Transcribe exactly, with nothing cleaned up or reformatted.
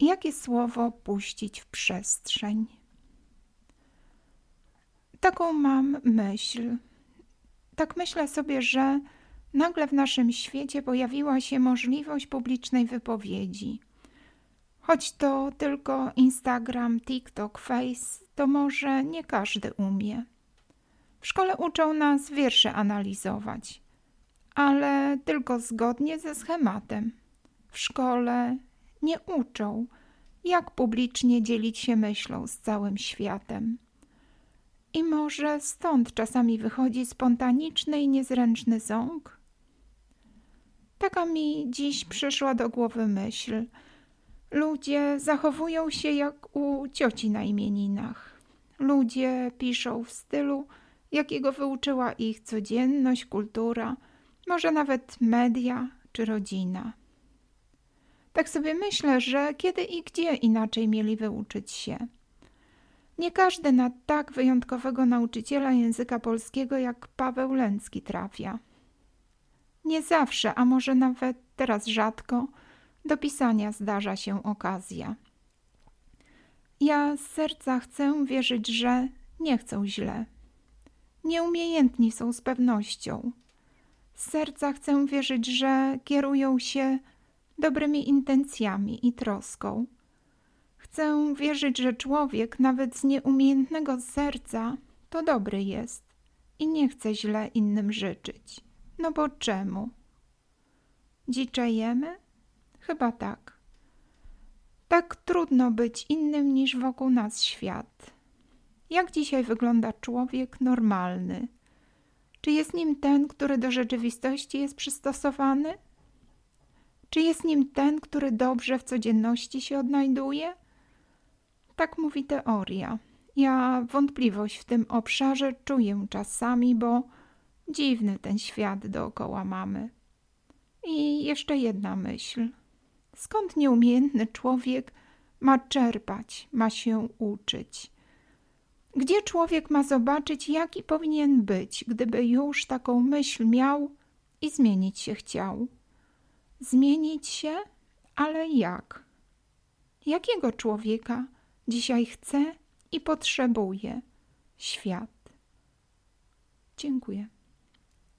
Jakie słowo puścić w przestrzeń? Taką mam myśl. Tak myślę sobie, że nagle w naszym świecie pojawiła się możliwość publicznej wypowiedzi. Choć to tylko Instagram, TikTok, Face, to może nie każdy umie. W szkole uczą nas wiersze analizować, ale tylko zgodnie ze schematem. W szkole nie uczą, jak publicznie dzielić się myślą z całym światem. I może stąd czasami wychodzi spontaniczny i niezręczny ząg? Taka mi dziś przyszła do głowy myśl. Ludzie zachowują się jak u cioci na imieninach. Ludzie piszą w stylu, jakiego wyuczyła ich codzienność, kultura, może nawet media czy rodzina. Tak sobie myślę, że kiedy i gdzie inaczej mieli wyuczyć się. Nie każdy na tak wyjątkowego nauczyciela języka polskiego jak Paweł Lęcki trafia. Nie zawsze, a może nawet teraz rzadko, do pisania zdarza się okazja. Ja z serca chcę wierzyć, że nie chcą źle. Nieumiejętni są z pewnością. Z serca chcę wierzyć, że kierują się dobrymi intencjami i troską. Chcę wierzyć, że człowiek nawet z nieumiejętnego serca to dobry jest i nie chce źle innym życzyć. No bo czemu? Dziczejemy? Chyba tak. Tak trudno być innym niż wokół nas świat. Jak dzisiaj wygląda człowiek normalny? Czy jest nim ten, który do rzeczywistości jest przystosowany? Czy jest nim ten, który dobrze w codzienności się odnajduje? Tak mówi teoria. Ja wątpliwość w tym obszarze czuję czasami, bo dziwny ten świat dookoła mamy. I jeszcze jedna myśl. Skąd nieumiejętny człowiek ma czerpać, ma się uczyć? Gdzie człowiek ma zobaczyć, jaki powinien być, gdyby już taką myśl miał i zmienić się chciał? Zmienić się? Ale jak? Jakiego człowieka dzisiaj chce i potrzebuje świat? Dziękuję.